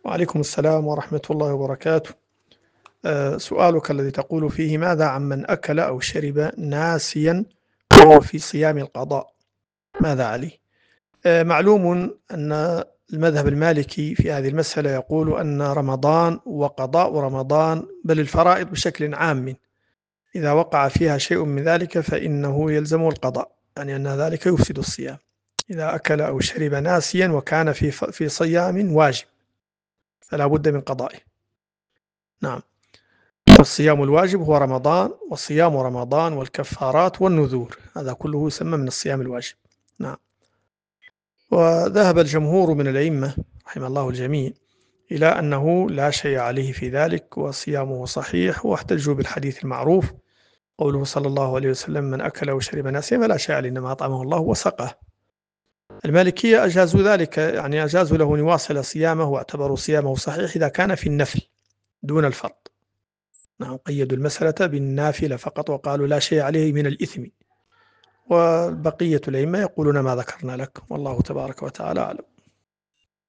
وعليكم السلام ورحمة الله وبركاته. سؤالك الذي تقول فيه: ماذا عمن أكل أو شرب ناسيا وهو في صيام القضاء، ماذا عليه؟ معلوم أن المذهب المالكي في هذه المسألة يقول أن رمضان وقضاء رمضان، بل الفرائض بشكل عام، إذا وقع فيها شيء من ذلك فإنه يلزم القضاء، يعني أن ذلك يفسد الصيام. إذا أكل أو شرب ناسيا وكان في صيام واجب فلا بد من قضائه. نعم. والصيام الواجب هو رمضان، وصيام رمضان والكفارات والنذور، هذا كله يسمى من الصيام الواجب. نعم. وذهب الجمهور من الأئمة رحم الله الجميع إلى أنه لا شيء عليه في ذلك وصيامه صحيح، واحتجوا بالحديث المعروف قوله صلى الله عليه وسلم: من أكل وشرب ناسيا فلا شيء عليه إنما أطعمه الله وسقاه. المالكية أجازوا ذلك، يعني أجازوا له أن يواصل صيامه واعتبروا صيامه صحيح إذا كان في النفل دون الفرض. نعم، قيدوا المسألة بالنافلة فقط وقالوا لا شيء عليه من الإثم، وبقية الأئمة يقولون ما ذكرنا لك، والله تبارك وتعالى أعلم.